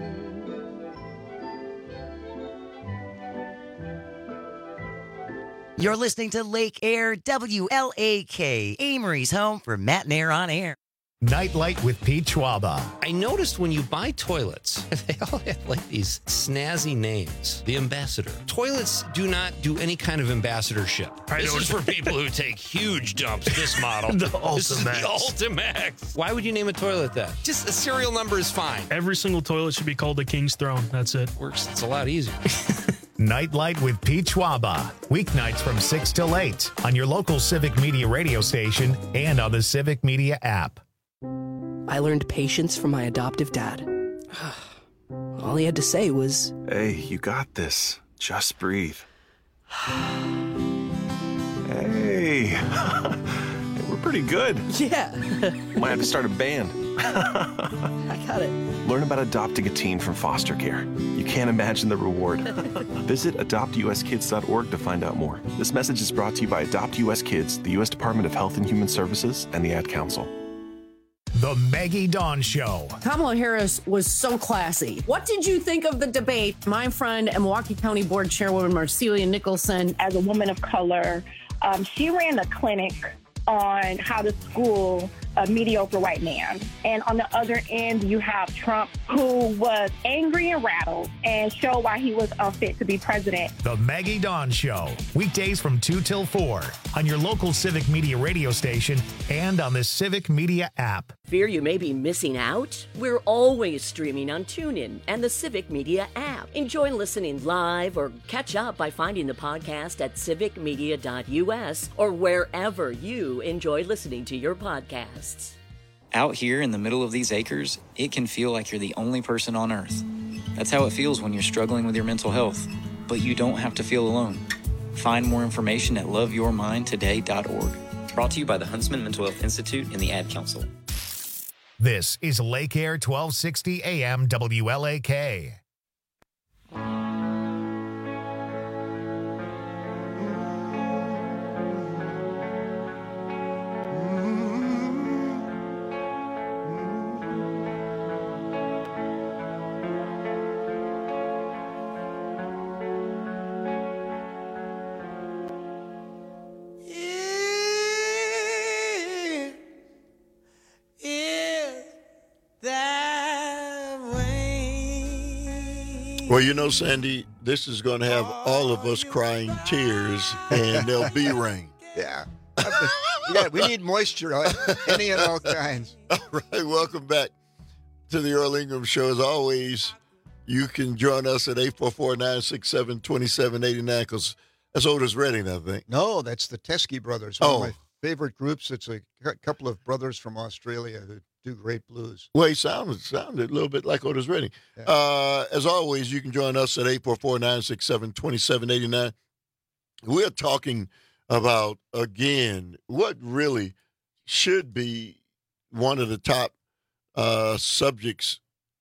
You're listening to Lake Air, W L A K, Amory's home for Matt and Air on Air. Nightlight with Pete Schwaba. I noticed when you buy toilets, they all have like these snazzy names. The Ambassador. Toilets do not do any kind of ambassadorship. I this know. is for people who take huge dumps, this model. The This is the Ultimax. Ultimax. Why would you name a toilet that? Just a serial number is fine. Every single toilet should be called the King's Throne. That's it. Works. It's a lot easier. Nightlight with Pete Schwaba. Weeknights from six till eight on your local Civic Media radio station and on the Civic Media app. I learned patience from my adoptive dad. All he had to say was, "Hey, you got this. Just breathe." Hey, we're pretty good. Yeah. Might have to start a band. I got it. Learn about adopting a teen from foster care. You can't imagine the reward. Visit adopt u s kids dot org to find out more. This message is brought to you by Adopt U S Kids, the U S Department of Health and Human Services, and the Ad Council. The Maggie Dawn Show. Kamala Harris was so classy. What did you think of the debate? My friend and Milwaukee County Board Chairwoman Marcelia Nicholson. As a woman of color, um, she ran a clinic on how to school a mediocre white man. And on the other end, you have Trump, who was angry and rattled and showed why he was unfit to be president. The Maggie Dawn Show. Weekdays from two till four on your local Civic Media radio station and on the Civic Media app. Fear you may be missing out? We're always streaming on TuneIn and the Civic Media app. Enjoy listening live or catch up by finding the podcast at civic media dot u s or wherever you enjoy listening to your podcasts. Out here in the middle of these acres, it can feel like you're the only person on Earth. That's how it feels when you're struggling with your mental health. But you don't have to feel alone. Find more information at love your mind today dot org. Brought to you by the Huntsman Mental Health Institute and the Ad Council. This is Lake Air twelve sixty A M W L A K. Well, you know, Sandy, this is going to have all of us crying tears, and there'll be rain. Yeah. Yeah, we need moisture, any and all kinds. All right, welcome back to the Earl Ingram Show. As always, you can join us at eight four four, nine six seven, two seven eight nine, because that's Otis Redding, I think. No, that's the Teskey Brothers, one oh. of my favorite groups. It's a couple of brothers from Australia who do great blues. Well, he sounded, sounded a little bit like Otis Redding. Yeah. Uh, as always, you can join us at eight four four, nine six seven, two seven eight nine. We're talking about, again, what really should be one of the top uh, subjects,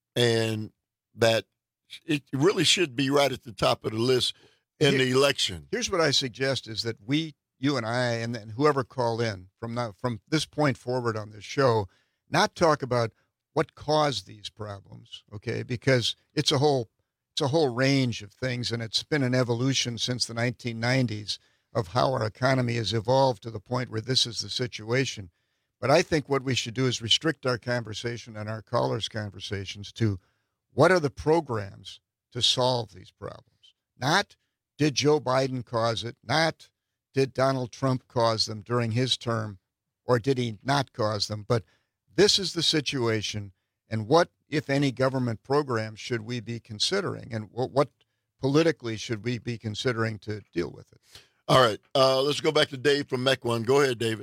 and that it really should be right at the top of the list in Here, the election. Here's what I suggest is that we, you and I, and then whoever called in from now, from this point forward on this show, not talk about what caused these problems, okay? Because it's a whole it's a whole range of things, and it's been an evolution since the nineteen nineties of how our economy has evolved to the point where this is the situation. But I think what we should do is restrict our conversation and our callers' conversations to what are the programs to solve these problems. Not did Joe Biden cause it, not did Donald Trump cause them during his term, or did he not cause them, but this is the situation, and what, if any, government programs should we be considering, and what, what politically should we be considering to deal with it? All right. Uh, let's go back to Dave from Mequon. Go ahead, David.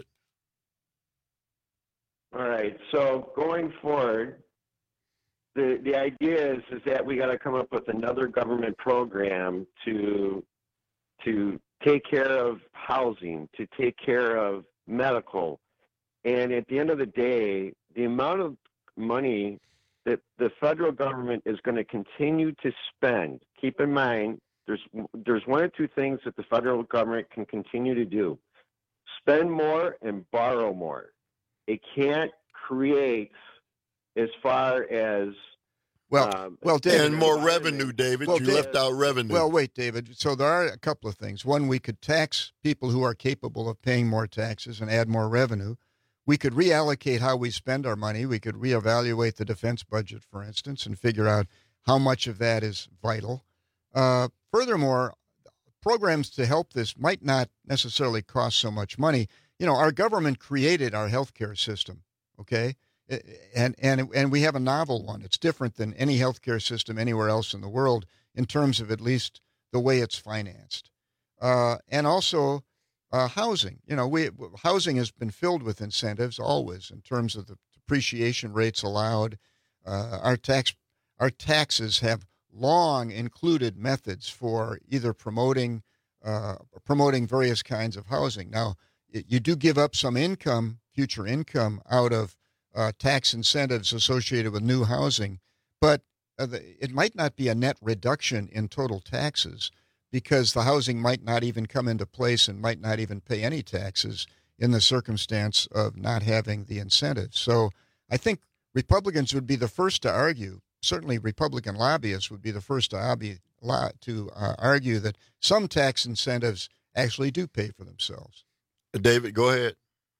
All right. So going forward, the the idea is is that we got to come up with another government program to to take care of housing, to take care of medical. And at the end of the day, the amount of money that the federal government is going to continue to spend, keep in mind, there's there's one or two things that the federal government can continue to do. Spend more and borrow more. It can't create as far as Well, um, well, David, and more revenue, David. Well, you David, left out revenue. Well, wait, David. So there are a couple of things. One, we could tax people who are capable of paying more taxes and add more revenue. we could reallocate how we spend our money. We could reevaluate the defense budget, for instance, and figure out how much of that is vital. Uh, furthermore, programs to help this might not necessarily cost so much money. You know, our government created our healthcare system, okay? And and and we have a novel one. It's different than any healthcare system anywhere else in the world in terms of at least the way it's financed. Uh, and also uh, housing. You know, we housing has been filled with incentives always in terms of the depreciation rates allowed. Uh, our tax our taxes have long included methods for either promoting uh, promoting various kinds of housing. Now, you do give up some income, future income, out of uh, tax incentives associated with new housing, but uh, the, it might not be a net reduction in total taxes because the housing might not even come into place and might not even pay any taxes in the circumstance of not having the incentives. So I think Republicans would be the first to argue, certainly Republican lobbyists would be the first to, obby, to uh, argue that some tax incentives actually do pay for themselves. David, go ahead.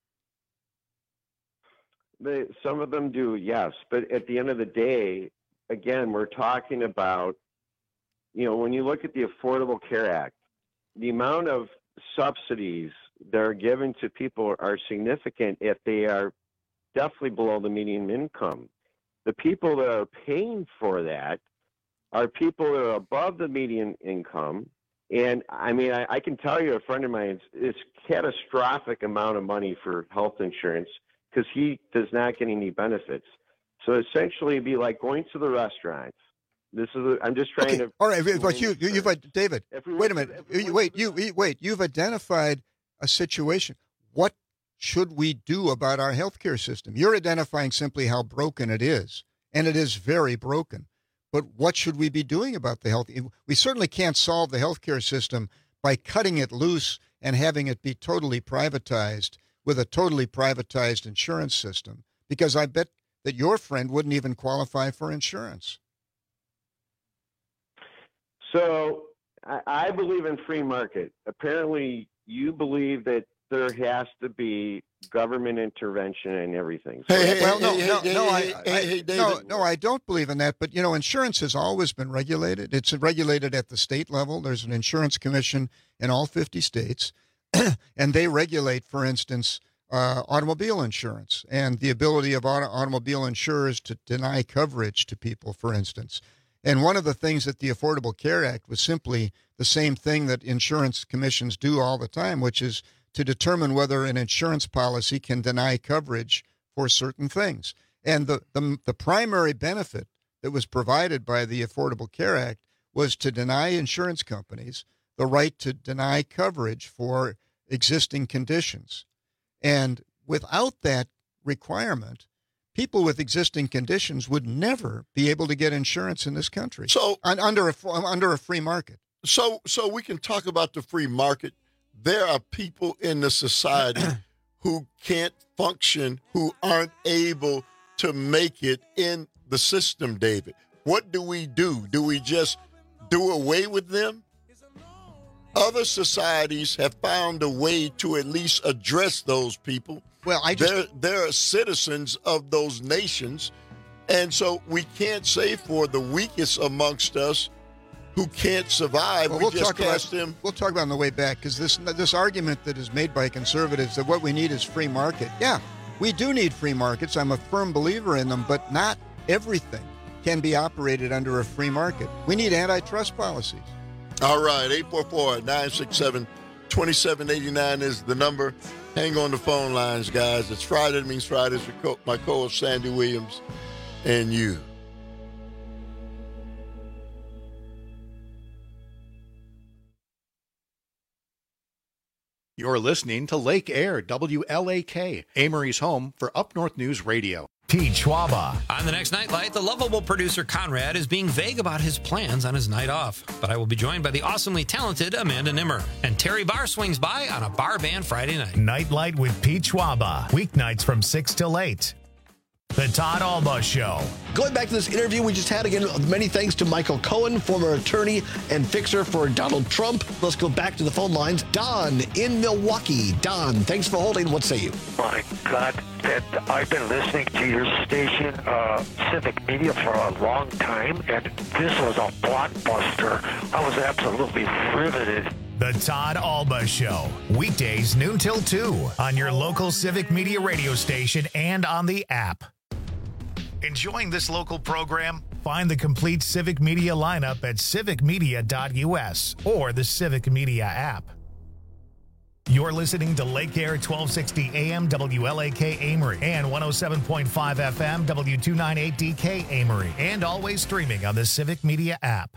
They, some of them do, yes. But at the end of the day, again, we're talking about, you know, when you look at the Affordable Care Act, the amount of subsidies that are given to people are significant if they are definitely below the median income. The people that are paying for that are people that are above the median income. And I mean, I, I can tell you, a friend of mine, it's, it's catastrophic amount of money for health insurance because he does not get any benefits. So essentially, it'd be like going to the restaurants. This is, a, I'm just trying okay. to. All right, but you, you, you've, David, wait a minute. To, wait, you, wait, you've identified a situation. What should we do about our healthcare system? You're identifying simply how broken it is, and it is very broken. But what should we be doing about the health? We certainly can't solve the healthcare system by cutting it loose and having it be totally privatized with a totally privatized insurance system, because I bet that your friend wouldn't even qualify for insurance. So I, I believe in free market. Apparently, you believe that there has to be government intervention in everything. So hey, hey, well, no, hey, no, hey, no, hey, I, hey, I, hey, David. no, no, I don't believe in that. But you know, insurance has always been regulated. It's regulated at the state level. There's an insurance commission in all fifty states, and they regulate, for instance, uh, automobile insurance and the ability of auto, automobile insurers to deny coverage to people, for instance. And one of the things that the Affordable Care Act was simply the same thing that insurance commissions do all the time, which is to determine whether an insurance policy can deny coverage for certain things. And the, the, the primary benefit that was provided by the Affordable Care Act was to deny insurance companies the right to deny coverage for existing conditions. And without that requirement, people with existing conditions would never be able to get insurance in this country. So under a under a free market. So so we can talk about the free market. There are people in the society who can't function, who aren't able to make it in the system, David. What do we do? Do we just do away with them? Other societies have found a way to at least address those people. Well, I just... They're, they're citizens of those nations. And so we can't say for the weakest amongst us who can't survive, well, we we'll just talk cast about, them. We'll talk about on the way back, because this this argument that is made by conservatives that what we need is free market. Yeah, we do need free markets. I'm a firm believer in them, but not everything can be operated under a free market. We need antitrust policies. All right, eight four four, nine six seven, two seven eight nine is the number. Hang on the phone lines, guys. It's Friday. It means Fridays with co- my co-host Sandy Williams and you. You're listening to Lake Air, W L A K, Amory's home for Up North News Radio. Pete Schwaba. On the next Nightlight, the lovable producer Conrad is being vague about his plans on his night off. But I will be joined by the awesomely talented Amanda Nimmer. And Terry Barr swings by on a bar band Friday night. Nightlight with Pete Schwaba. Weeknights from six till eight. The Todd Alba Show. Going back to this interview we just had again, many thanks to Michael Cohen, former attorney and fixer for Donald Trump. Let's go back to the phone lines. Don in Milwaukee. Don, thanks for holding. What say you? My God, that I've been listening to your station, uh, Civic Media, for a long time, and this was a blockbuster. I was absolutely riveted. The Todd Alba Show. Weekdays noon till two on your local Civic Media radio station and on the app. Enjoying this local program? Find the complete Civic Media lineup at civic media dot u s or the Civic Media app. You're listening to Lake Air twelve sixty A M W L A K Amory and one oh seven point five F M W two ninety-eight D K Amory, and always streaming on the Civic Media app.